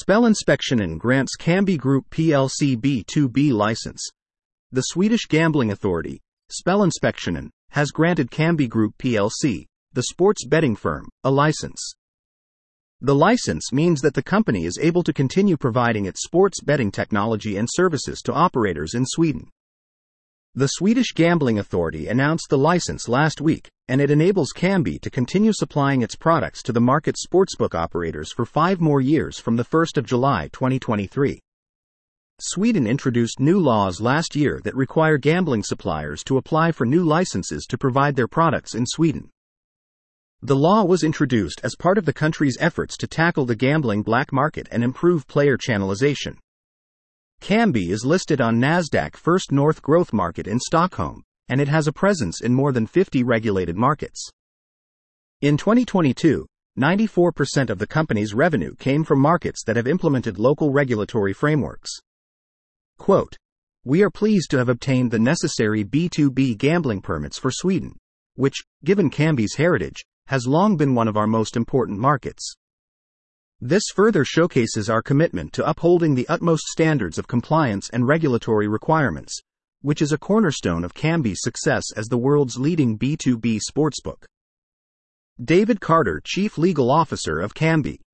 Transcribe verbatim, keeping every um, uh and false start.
Spelinspektionen grants Kambi Group P L C B two B license. The Swedish Gambling Authority, Spelinspektionen, has granted Kambi Group P L C, the sports betting firm, a license. The license means that the company is able to continue providing its sports betting technology and services to operators in Sweden. The Swedish Gambling Authority announced the license last week, and it enables Kambi to continue supplying its products to the market's sportsbook operators for five more years from the first of July twenty twenty-three. Sweden introduced new laws last year that require gambling suppliers to apply for new licenses to provide their products in Sweden. The law was introduced as part of the country's efforts to tackle the gambling black market and improve player channelization. Kambi is listed on Nasdaq First North Growth Market in Stockholm, and it has a presence in more than fifty regulated markets. In twenty twenty-two, ninety-four percent of the company's revenue came from markets that have implemented local regulatory frameworks. Quote, "We are pleased to have obtained the necessary B two B gambling permits for Sweden, which, given Kambi's heritage, has long been one of our most important markets. This further showcases our commitment to upholding the utmost standards of compliance and regulatory requirements, which is a cornerstone of Kambi's success as the world's leading B two B sportsbook." David Carter, Chief Legal Officer of Kambi.